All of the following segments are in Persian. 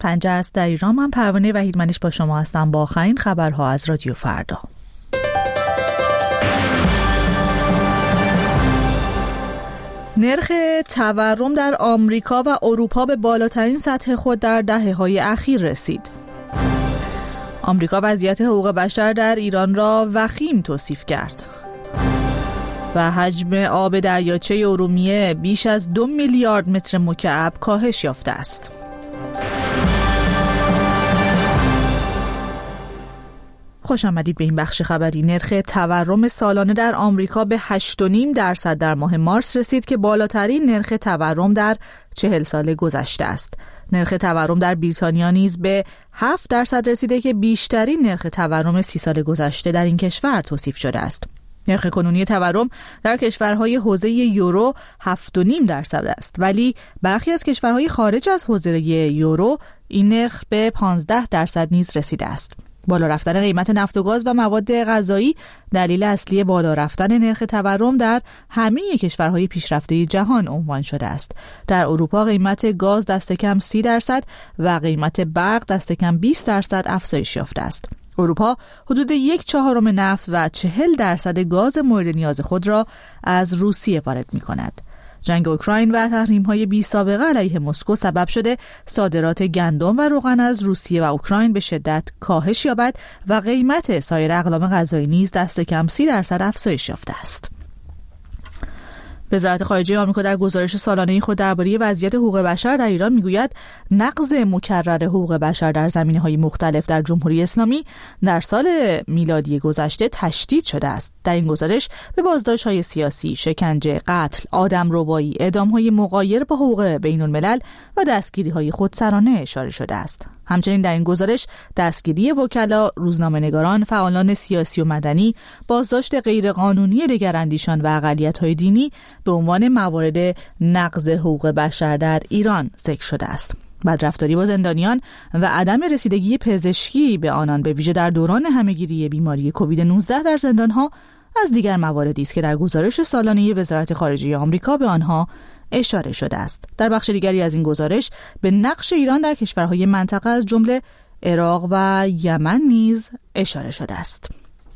پنجه است در ایران. من پروانه وحیدمنیش با شما هستم با آخرین خبرها از رادیو فردا. نرخ تورم در آمریکا و اروپا به بالاترین سطح خود در دهه‌های اخیر رسید. آمریکا وضعیت حقوق بشر در ایران را وخیم توصیف کرد. و حجم آب دریاچه ارومیه بیش از 2 میلیارد متر مکعب کاهش یافته است. خوش آمدید به این بخش خبری. نرخ تورم سالانه در آمریکا به 8.5% در ماه مارس رسید که بالاترین نرخ تورم در 40 سال گذشته است. نرخ تورم در بریتانیا نیز به 7% رسیده که بیشترین نرخ تورم 30 سال گذشته در این کشور توصیف شده است. نرخ کنونی تورم در کشورهای حوزه یورو 7.5% است، ولی برخی از کشورهای خارج از حوزه یورو این نرخ به 15% نیز رسیده است. بالا رفتن قیمت نفت و گاز و مواد غذایی دلیل اصلی بالا رفتن نرخ تورم در همه کشورهای پیشرفته جهان عنوان شده است. در اروپا قیمت گاز دست کم 30% و قیمت برق دست کم 20% افزایش یافته است. اروپا حدود 1/4 نفت و 40% گاز مورد نیاز خود را از روسیه وارد می‌کند. جنگ اوکراین و تحریم‌های بی‌سابقه علیه مسکو سبب شده صادرات گندم و روغن از روسیه و اوکراین به شدت کاهش یابد و قیمت سایر اقلام غذایی نیز دست کم 30% افزایش یافته است. وزارت خارجه آمریکا در گزارش سالانه خود درباره وضعیت حقوق بشر در ایران میگوید نقض مکرر حقوق بشر در زمینه‌های مختلف در جمهوری اسلامی در سال میلادی گذشته تشدید شده است. در این گزارش به بازداشت‌های سیاسی، شکنجه، قتل، آدمربایی، اعدام‌های مغایر با حقوق بین‌الملل و دستگیری‌های خودسرانه اشاره شده است. همچنین در این گزارش دستگیری وکلا، روزنامه‌نگاران، فعالان سیاسی و مدنی، بازداشت غیرقانونی دگراندیشان و اقلیت‌های دینی به عنوان موارد نقض حقوق بشر در ایران ذکر شده است. بدرفتاری با زندانیان و عدم رسیدگی پزشکی به آنان به ویژه در دوران همه‌گیری بیماری کووید 19 در زندان‌ها از دیگر مواردی است که در گزارش سالانه وزارت خارجه آمریکا به آنها اشاره شده است. در بخش دیگری از این گزارش به نقش ایران در کشورهای منطقه از جمله عراق و یمن نیز اشاره شده است.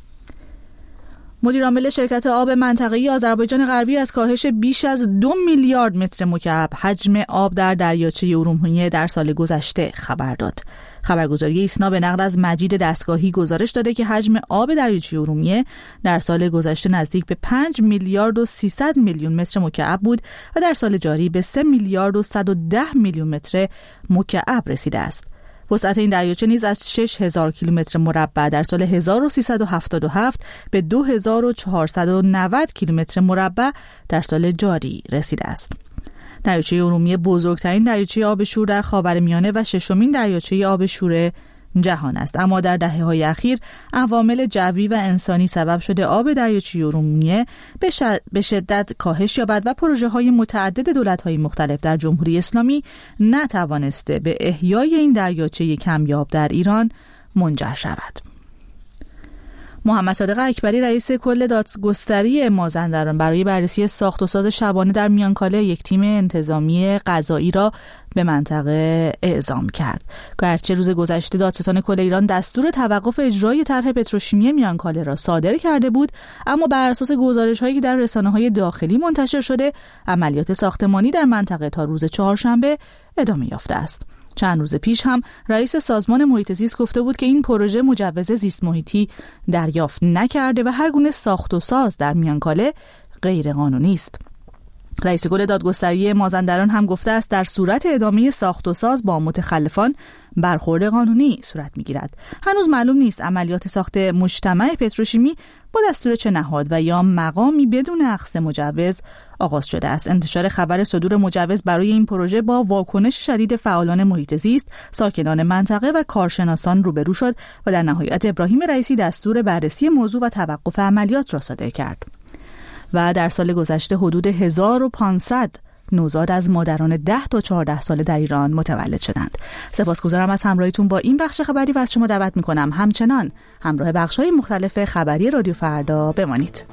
مدیر عامل شرکت آب منطقه‌ای آذربایجان غربی از کاهش بیش از 2 میلیارد متر مکعب حجم آب در دریاچه ارومیه در سال گذشته خبر داد. خبرگزاری ایسنا به نقل از مجید دستگاهی گزارش داده که حجم آب دریاچه ارومیه در سال گذشته نزدیک به 5 میلیارد و 300 میلیون متر مکعب بود و در سال جاری به 3 میلیارد و 110 میلیون متر مکعب رسیده است. وسعت این دریاچه نیز از 6000 کیلومتر مربع در سال 1377 به 2490 کیلومتر مربع در سال جاری رسیده است. دریاچه ارومیه بزرگترین دریاچه آب شور در خاورمیانه و ششمین دریاچه آب شور جهان است، اما در دهه‌های اخیر عوامل جوی و انسانی سبب شده آب دریاچه ارومیه به شدت کاهش یابد و پروژه‌های متعدد دولت‌های مختلف در جمهوری اسلامی نتوانسته به احیای این دریاچه کمیاب در ایران منجر شود. محمد صادق اکبری رئیس کل دادگستری مازندران برای بررسی ساخت و ساز شبانه در میانکاله یک تیم انتظامی قضایی را به منطقه اعزام کرد. گرچه روز گذشته دادستان کل ایران دستور توقف اجرای طرح پتروشیمی میانکاله را صادر کرده بود، اما بر اساس گزارش‌هایی که در رسانه‌های داخلی منتشر شده عملیات ساختمانی در منطقه تا روز چهارشنبه ادامه یافته است. چند روز پیش هم رئیس سازمان محیط زیست گفته بود که این پروژه مجوز زیست محیطی دریافت نکرده و هر گونه ساخت و ساز در میانکاله غیر قانونی است. رئیس کل دادگستری مازندران هم گفته است در صورت ادامه ساخت و ساز با متخلفان برخورد قانونی صورت می‌گیرد. هنوز معلوم نیست عملیات ساخت مجتمع پتروشیمی با دستور چه نهاد و یا مقامی بدون اخذ مجوز آغاز شده است. انتشار خبر صدور مجوز برای این پروژه با واکنش شدید فعالان محیط زیست، ساکنان منطقه و کارشناسان روبرو شد و در نهایت ابراهیم رئیسی دستور بررسی موضوع و توقف عملیات را صادر کرد. و در سال گذشته حدود 1500 نوزاد از مادران 10 تا 14 ساله در ایران متولد شدند. سپاسگزارم از همراهیتون با این بخش خبری و از شما دعوت می‌کنم همچنان همراه بخش‌های مختلف خبری رادیو فردا بمانید.